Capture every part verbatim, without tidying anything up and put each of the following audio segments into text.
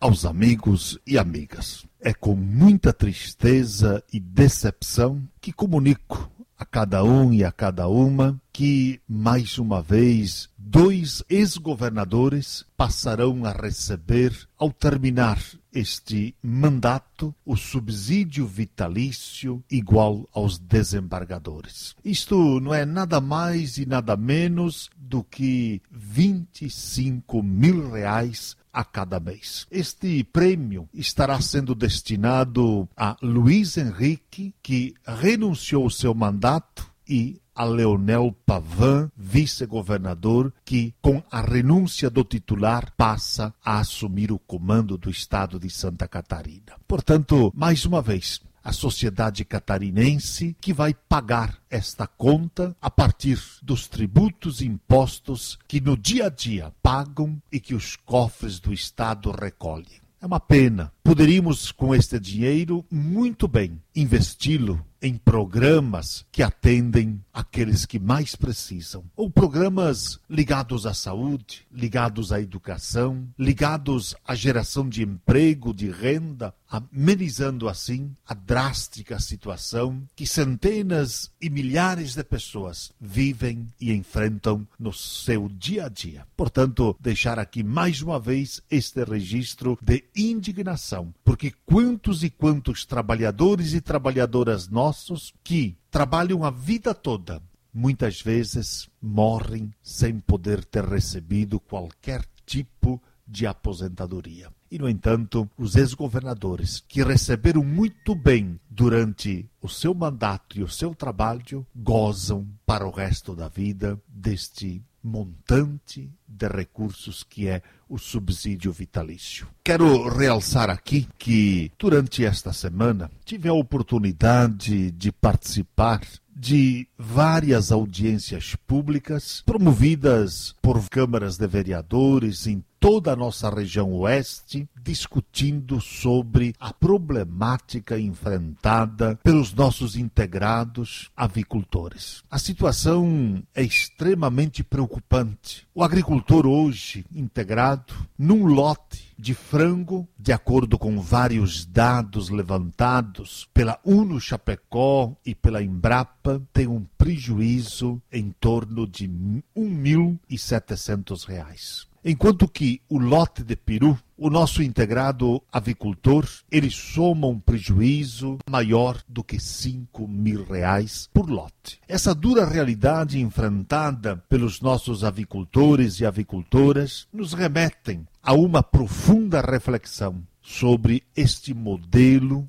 aos amigos e amigas. É com muita tristeza e decepção que comunico a cada um e a cada uma que, mais uma vez, dois ex-governadores passarão a receber, ao terminar este mandato, o subsídio vitalício igual aos desembargadores. Isto não é nada mais e nada menos do que vinte e cinco mil reais a cada mês. Este prêmio estará sendo destinado a Luiz Henrique, que renunciou ao seu mandato, e a Leonel Pavan, vice-governador, que, com a renúncia do titular, passa a assumir o comando do estado de Santa Catarina. Portanto, mais uma vez, a sociedade catarinense que vai pagar esta conta a partir dos tributos e impostos que no dia a dia pagam e que os cofres do estado recolhem. É uma pena. Poderíamos, com este dinheiro, muito bem investi-lo em programas que atendem aqueles que mais precisam. Ou programas ligados à saúde, ligados à educação, ligados à geração de emprego, de renda, amenizando assim a drástica situação que centenas e milhares de pessoas vivem e enfrentam no seu dia a dia. Portanto, deixar aqui mais uma vez este registro de indignação, porque quantos e quantos trabalhadores e trabalhadoras nossos que trabalham a vida toda, muitas vezes morrem sem poder ter recebido qualquer tipo de aposentadoria. E, no entanto, os ex-governadores que receberam muito bem durante o seu mandato e o seu trabalho, gozam para o resto da vida deste montante de recursos que é o subsídio vitalício. Quero realçar aqui que, durante esta semana, tive a oportunidade de participar de várias audiências públicas promovidas por câmaras de vereadores em toda a nossa região oeste, discutindo sobre a problemática enfrentada pelos nossos integrados avicultores. A situação é extremamente preocupante. O agricultor hoje integrado num lote de frango, de acordo com vários dados levantados pela UNO Chapecó e pela Embrapa, tem um prejuízo em torno de um mil e setecentos reais. Enquanto que o lote de peru, o nosso integrado avicultor, ele soma um prejuízo maior do que cinco mil reais por lote. Essa dura realidade enfrentada pelos nossos avicultores e avicultoras nos remetem a uma profunda reflexão sobre este modelo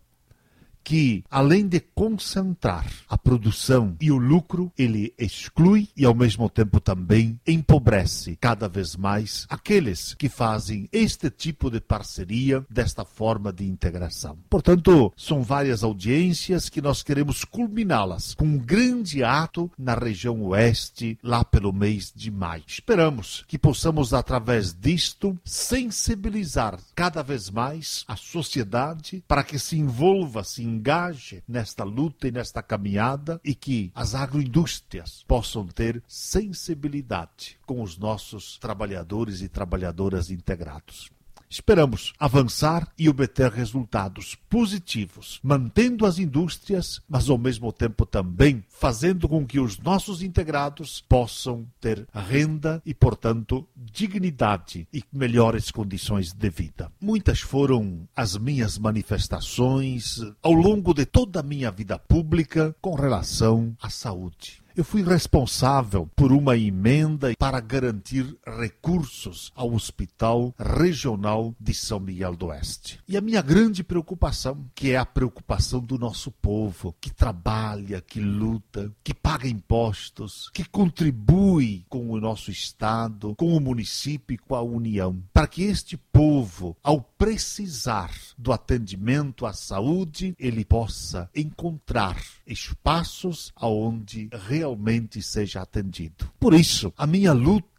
que, além de concentrar a produção e o lucro, ele exclui e, ao mesmo tempo, também empobrece cada vez mais aqueles que fazem este tipo de parceria, desta forma de integração. Portanto, são várias audiências que nós queremos culminá-las com um grande ato na região oeste, lá pelo mês de maio. Esperamos que possamos, através disto, sensibilizar cada vez mais a sociedade para que se envolva, se engaje nesta luta e nesta caminhada e que as agroindústrias possam ter sensibilidade com os nossos trabalhadores e trabalhadoras integrados. Esperamos avançar e obter resultados positivos, mantendo as indústrias, mas ao mesmo tempo também fazendo com que os nossos integrados possam ter renda e, portanto, dignidade e melhores condições de vida. Muitas foram as minhas manifestações ao longo de toda a minha vida pública com relação à saúde. Eu fui responsável por uma emenda para garantir recursos ao Hospital Regional de São Miguel do Oeste. E a minha grande preocupação, que é a preocupação do nosso povo, que trabalha, que luta, que paga impostos, que contribui com o nosso Estado, com o município e com a União, para que este povo, ao precisar do atendimento à saúde, ele possa encontrar espaços aonde realmente seja atendido. Por isso, a minha luta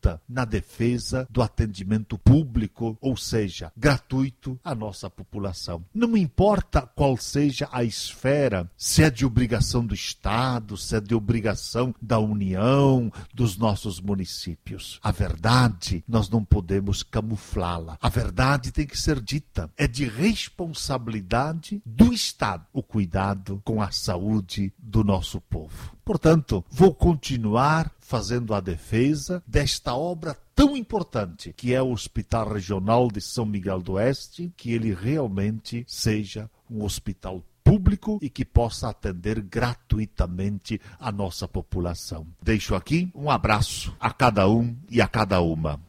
luta na defesa do atendimento público, ou seja, gratuito à nossa população. Não importa qual seja a esfera, se é de obrigação do Estado, se é de obrigação da União, dos nossos municípios. A verdade, nós não podemos camuflá-la. A verdade tem que ser dita. É de responsabilidade do Estado o cuidado com a saúde do nosso povo. Portanto, vou continuar fazendo a defesa desta obra tão importante que é o Hospital Regional de São Miguel do Oeste, que ele realmente seja um hospital público e que possa atender gratuitamente a nossa população. Deixo aqui um abraço a cada um e a cada uma.